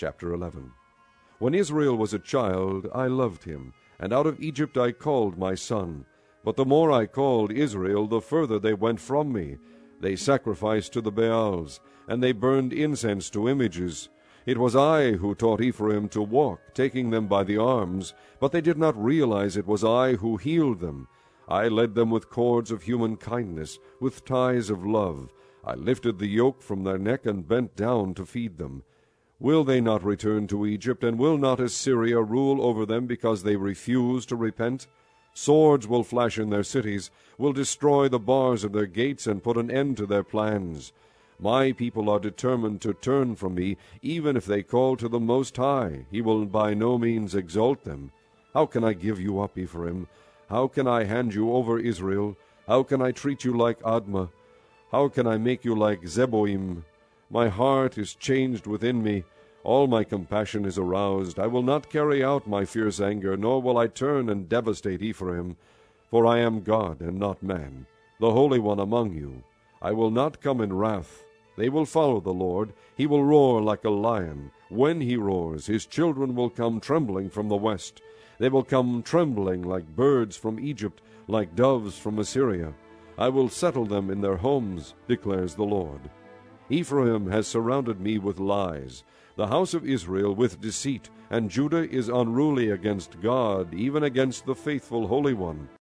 Chapter 11. When Israel was a child, I loved him, and out of Egypt I called my son. But the more I called Israel, the further they went from me. They sacrificed to the Baals, and they burned incense to images. It was I who taught Ephraim to walk, taking them by the arms, but they did not realize it was I who healed them. I led them with cords of human kindness, with ties of love. I lifted the yoke from their neck and bent down to feed them. Will they not return to Egypt, and will not Assyria rule over them because they refuse to repent? Swords will flash in their cities, will destroy the bars of their gates, and put an end to their plans. My people are determined to turn from me, even if they call to the Most High. He will by no means exalt them. How can I give you up, Ephraim? How can I hand you over, Israel? How can I treat you like Admah? How can I make you like Zeboim? My heart is changed within me. All my compassion is aroused. I will not carry out my fierce anger, nor will I turn and devastate Ephraim. For I am God and not man, the Holy One among you. I will not come in wrath. They will follow the Lord. He will roar like a lion. When he roars, his children will come trembling from the west. They will come trembling like birds from Egypt, like doves from Assyria. I will settle them in their homes, declares the Lord. Ephraim has surrounded me with lies, the house of Israel with deceit, and Judah is unruly against God, even against the faithful Holy One.